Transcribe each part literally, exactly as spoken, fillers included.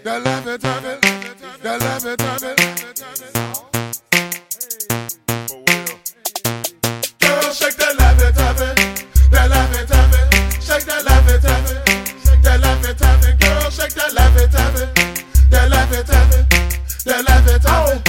that love it, love it, that love it, love it. Girl, shake that love it, love it, that love it, love it. Shake that love it, love it, that love it, love it. Girl, shake that love it, love it, that love it, love it, that love it, love it.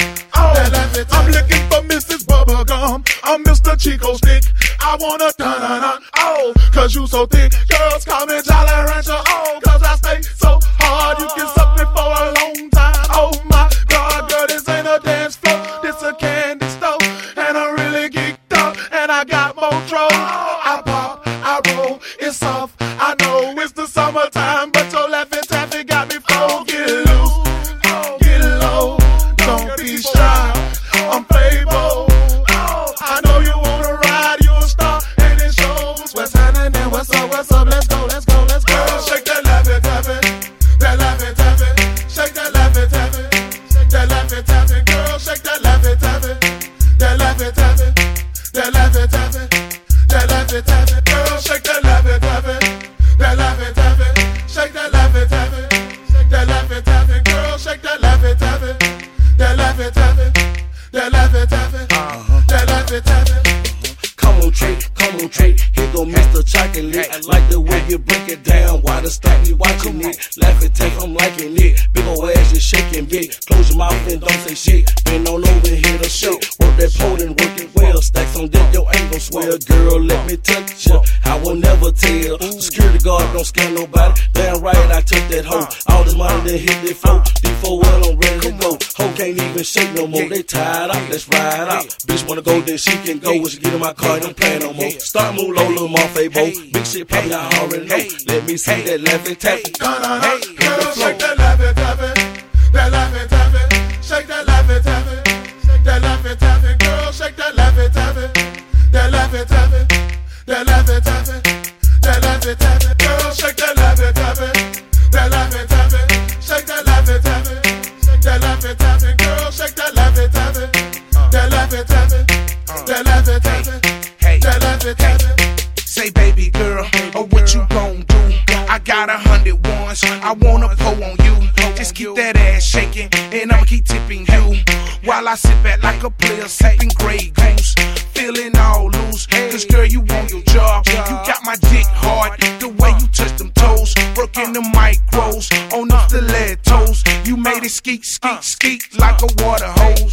I'm looking for Missus Bubblegum, I'm Mister Chico Stick. I wanna dun dun dun, oh, cause you so thick. Girls call me Jolly Rancher, oh, cause I stay so hard. You can suck me for a long time. Oh my God, girl, this ain't a dance floor, this a candy store. And I'm really geeked up, and I got more trolls. I pop, I roll, it's soft, I know it's the summertime, but your Laffy Taffy got me full. Get loose, get low, don't be shy. I'm Playboy. Oh, I know you wanna ride, you a star, and it shows. What's happening? What's up? What's up? Let's go, let's go, let's go. Girl, shake that Laffy Taffy, that Laffy Taffy, shake that Laffy Taffy, that Laffy Taffy. Girl, shake that Laffy Taffy, that Laffy Taffy, that Laffy Taffy, that Laffy Taffy. Girl, shake that Laffy Taffy, that Laffy Taffy, shake that Laffy Taffy, that Laffy Taffy. Girl, shake that Laffy Taffy, that Laffy Taffy. That Laffy Taffy, uh-huh. That Laffy Taffy. Come on, Trey, come on, Trey. Here go Mister Chocolate. I like the way you break it down. Why the stack me watching it? Laffy Taffy, I'm liking it. Big ol' ass, you shaking big. Close your mouth and don't say shit. Been on over here to shit. Work that pole and work it well. Stacks on deck, your ain't gon' swell. Girl, let me touch ya. I will never tell. Security guard don't scare nobody. Damn right, I took that hoe. All this money that hit that flow. D four well, I'm ready to go. Hoe can't even shake no more. They tired out, let's ride out. Bitch wanna go, then she can go. When she get in my car, don't play no more. Start move low, little Morphe-Bo. Big shit poppin', I already know. Let me see that Laffy Taffy. Girl, shake that Laffy Taffy, that Laffy Taffy, shake that Laffy Taffy, that Laffy Taffy. Girl, shake that Laffy Taffy, that Laffy Taffy, that Laffy Taffy, that Laffy Taffy. Girl, shake that Laffy Taffy, that Laffy Taffy, shake that Laffy Taffy, that Laffy Taffy. Girl, shake that Laffy Taffy, that Laffy Taffy, that Laffy Taffy, that Laffy Taffy. Say, baby girl, oh, what you gon' do? I got a hundred ones, I wanna pull on you. Just keep that ass shaking, and I'ma keep tipping you. While I sit back like a player, sipping Grey Goose. Feeling all loose, cause girl, you on your job. You got my dick hard, the way you touch them toes. Working the micros, on the stilettos. You made it skeet, skeet, skeet like a water hose.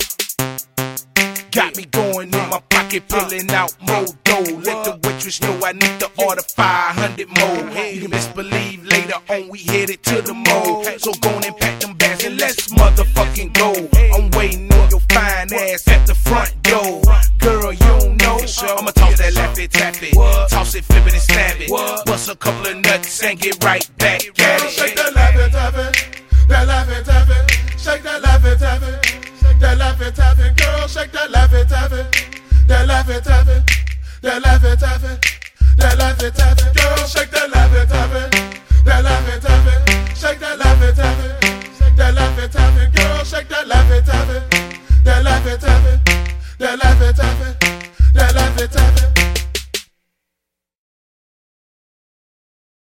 Got me going in my pocket, filling out more dough. Let the waitress know I need to order five hundred more. You can best believe later on we headed to the mall. So go on and pack them bags and let's motherfucking go. I'm waiting on your fine ass at the front door. Girl, you don't know, I'ma toss that Laffy Taffy. Toss it, flip it and stab it. Bust a couple of nuts and get right back at it. Shake that Laffy Taffy, that Laffy Taffy, shake that Laffy Taffy, that Laffy Taffy. Girl, shake that Laffy Taffy, that Laffy Taffy, that Laffy Taffy, that Laffy Taffy. Girl, shake that Laffy Taffy, that Laffy Taffy, shake that Laffy Taffy, that Laffy Taffy. Girl, shake that Laffy Taffy, that Laffy Taffy, that Laffy Taffy, that Laffy Taffy.